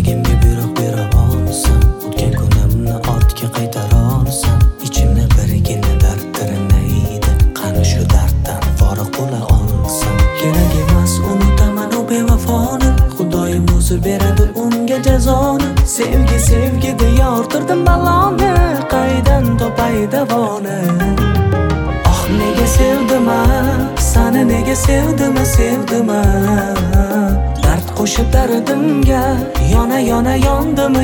Yuragimga buyruq bera olsam, o'tgan kunimni ortga qaytara olsam, ichimni birgina dard tirinaydi. Qani shu darddan forig' bo'la olsam, kerak emas unutaman u bevafoni, Xudoyim o'zi beradi unga jazoni. Sevgi deya orttirdim baloni, qaydan topay davoni? Oh nega sevdim sani, nega sevdim dard qo'shib dardimga, yona yondim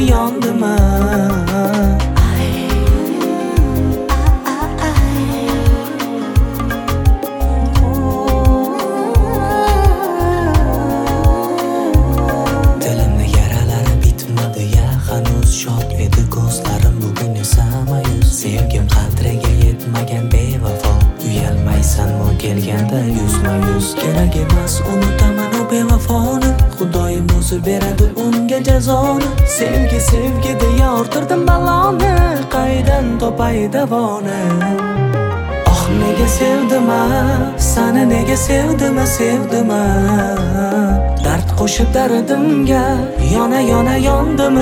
Dilimni yaralari bitmadi ya, hanuz shod edi ko'zlarim, bugun esa mayus. Sevgim qadriga yetmagan bevafo, uyalmaysanmi kelganda yuzma-yuz? Kerak emas unutaman u bevafoni, Xudoyim o'zi beradi unga jazoni. Sevgi deya orttirdim baloni, qaydan topay davoni? Oh nega sevdim sani, nega sevdim dard qo'shib dardimga, yona yondim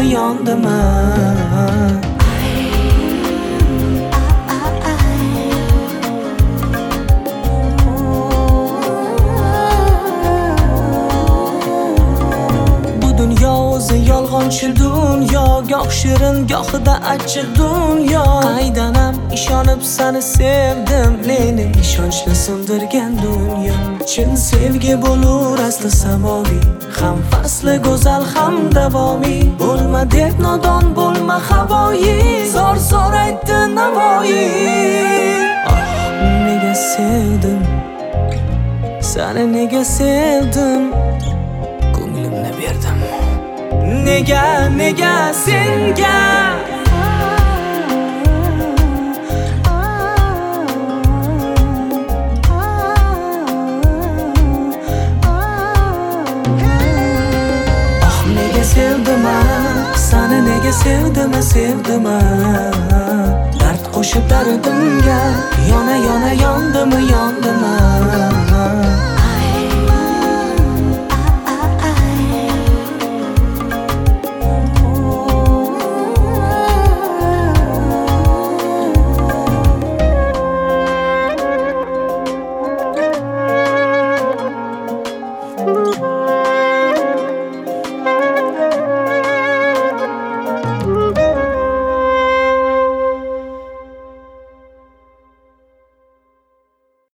Yolg'onchi dunyo, goh shirin gohida achchiq dunyo. Qaydanam ishonib sani sevdim, meni ishonchni sindirgan dunyo. Chin sevgi bo'lur asli samoviy, ham fasli go'zal ham davomiy. Bo'lma deb nodon, bo'lma havoyi, zor aytdi Navoiy. Oh nega sevdim sani, nega sevdim, ko'nglimni berdim. Nega senga Oh nega sevdim sani, nega sevdim dard qo'shib dardimga, yona yondim